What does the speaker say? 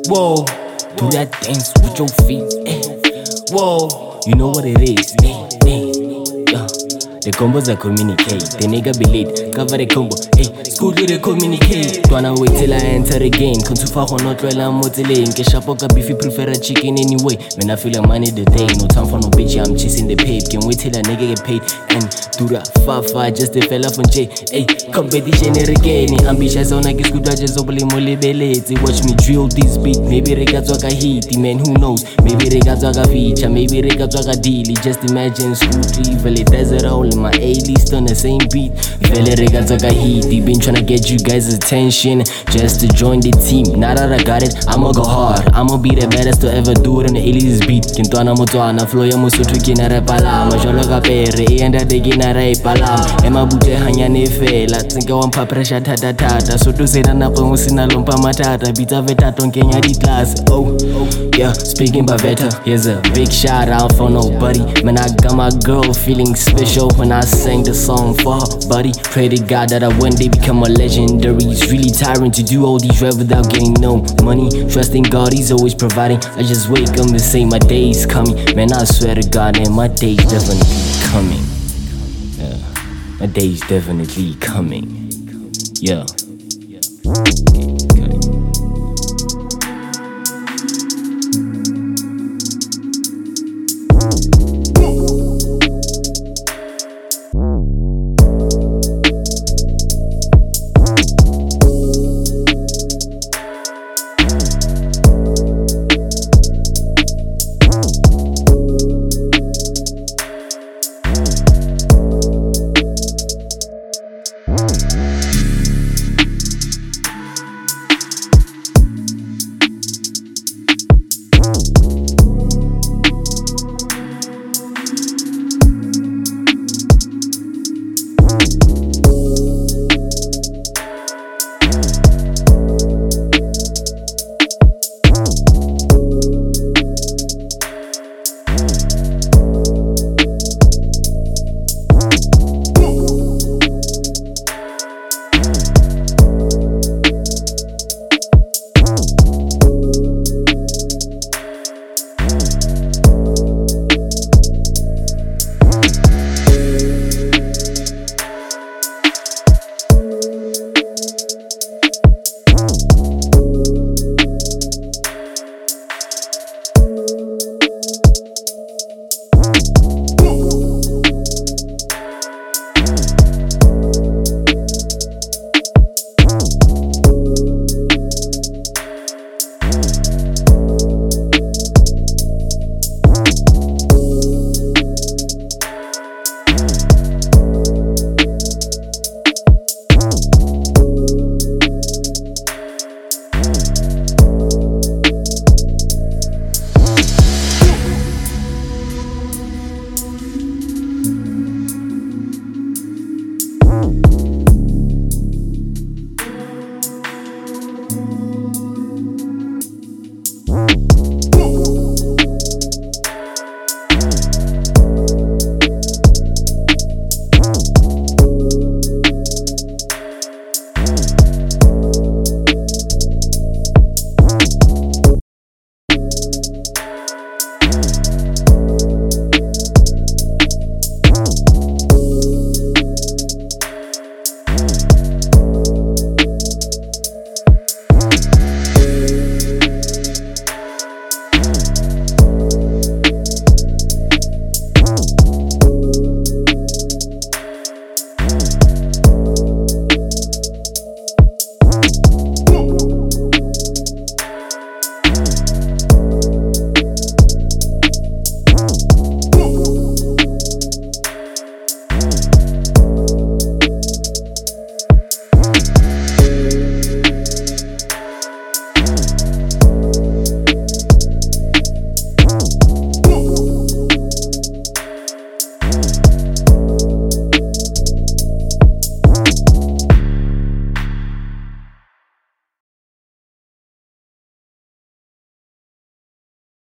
Whoa, do that dance with your feet. Whoa, you know what it is. Yeah. The combos are communicate. The nigga be late, cover the combo. School do the communicate. Wanna wait till I enter the game. Come too far for not well, I'm motivating. Get sharp up if you prefer a chicken anyway. Man, I feel like money the day. No time for no bitch, I'm chasing the pape. Can't wait till a nigga get paid. And do that far, just the fella from J. Competition again. Ambitious on like a school just openly molibelete. Watch me drill this beat. Maybe they got a hit, man, who knows? Maybe they got a feature, maybe they got a deal. Just imagine school triple, it does it all in my A-list on the same beat. Fella they got a hit, they been tryna get you guys' attention just to join the team. Now that I got it, I'ma go hard. I'ma be the baddest to ever do it on the A-list beat. Kintwana mutwana, flow ya musutu kina repalama. Jolo kapere, enda degi na repalama. Ema bute hanyane fela, tsinka wampa pressure tata. So to say that napo musina lompa matata. Bita veta tonkenya di class. Oh, yeah, speaking by Veta, here's a big shout out for nobody. Man, I got my girl feeling special when I sang the song for her buddy. Pray to God that I one day become a legendary. It's really tiring to do all these rap without getting no money. Trusting God, He's always providing. I just wake up and say my day's coming. Man, I swear to God, and my day's definitely coming. Yeah, my day's definitely coming. Yeah. You